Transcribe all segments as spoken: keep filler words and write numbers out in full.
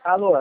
Alô,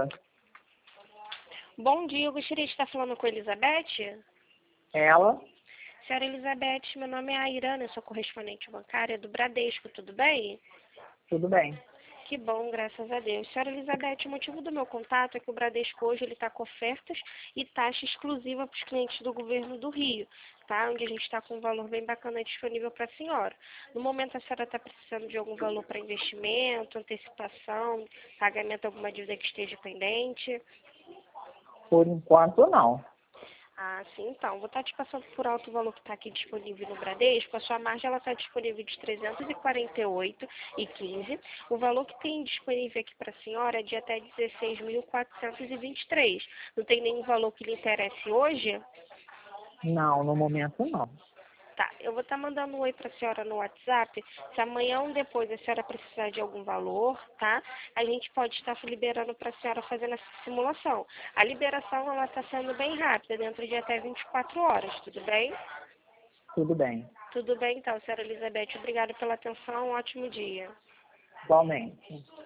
Bom dia, eu gostaria de estar falando com a Elizabeth. ela? Senhora Elizabeth, meu nome é Airana, eu sou correspondente bancária do Bradesco, tudo bem? Tudo bem. Que bom, graças a Deus. Senhora Elizabeth, o motivo do meu contato é que o Bradesco hoje ele está com ofertas e taxa exclusiva para os clientes do governo do Rio, tá? Onde a gente está com um valor bem bacana disponível para a senhora. No momento, a senhora está precisando de algum valor para investimento, antecipação, pagamento de alguma dívida que esteja pendente? Por enquanto, não. Ah, sim, então. Vou estar te passando por alto o valor que está aqui disponível no Bradesco. A sua margem ela está disponível de trezentos e quarenta e oito reais e quinze centavos. O valor que tem disponível aqui para a senhora é de até dezesseis mil quatrocentos e vinte e três reais. Não tem nenhum valor que lhe interesse hoje? Não, no momento, não. Tá, eu vou estar mandando um oi para a senhora no WhatsApp. Se amanhã ou depois a senhora precisar de algum valor, tá? A gente pode estar liberando para a senhora fazendo essa simulação. A liberação ela está sendo bem rápida, dentro de até vinte e quatro horas, tudo bem? Tudo bem. Tudo bem, então, senhora Elizabeth. Obrigada pela atenção. Um ótimo dia. Igualmente.